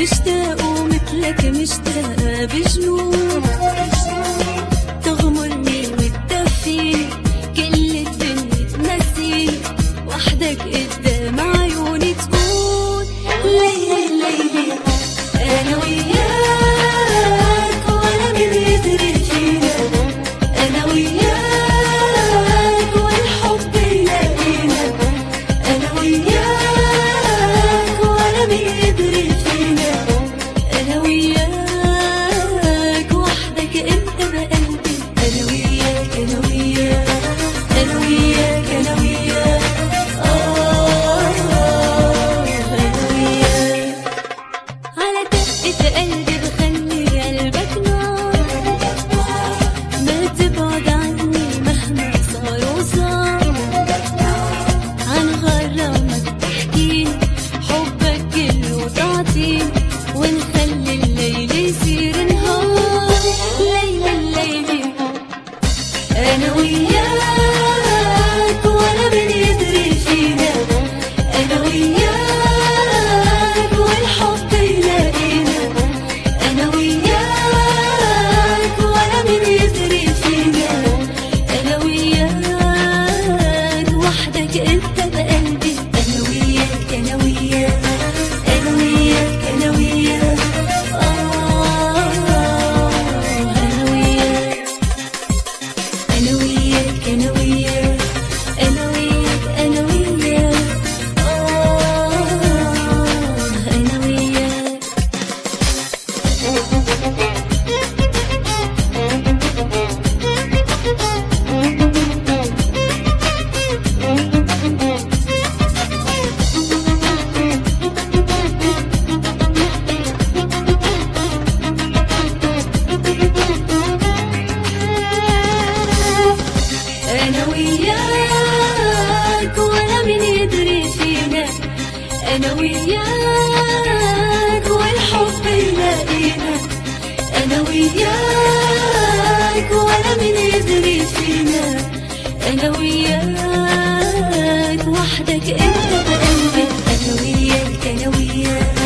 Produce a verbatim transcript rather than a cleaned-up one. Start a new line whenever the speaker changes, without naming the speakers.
مشتاق ومثلك مشتاقة بجنون، تغمرني وتدفيني كل الدنيا تنسيني، وحدك قدام عيوني تكون ليلي ليلي أنا وياك ولا مين يدري فينا، أنا وياك والحب يلاقينا، أنا وياك ولا مين يدري فينا، أنا وياك وحدك أنت بقلبي، أنا وياك أنا وياك أنا وياك أنا وياك آه أنا وياك. على دقة قلبي بخلي قلبك نار، ما تبعد عني مهما صار وصار، عن غرامك تحكيني حبك كله تعطيني، ونخلي الليل يصير نهار ليلي الليلي أنا وياك ولا مين يدري فينا، أنا وياك والحب يلاقينا، أنا وياك ولا مين يدري فينا، أنا وياك وحدك أنت بقلبي، أنا وياك أنا وياك أنا وياك أنا وياك آه أنا وياك أنا وياك أنا وياك أنا وياك أنا وياك آه أنا وياك. أنا وياك ولا مين يدري فينا، أنا وياك والحب يلاقينا، أنا وياك ولا مين يدري فينا، أنا وياك وحدك أنت بقلبي، أنا وياك أنا وياك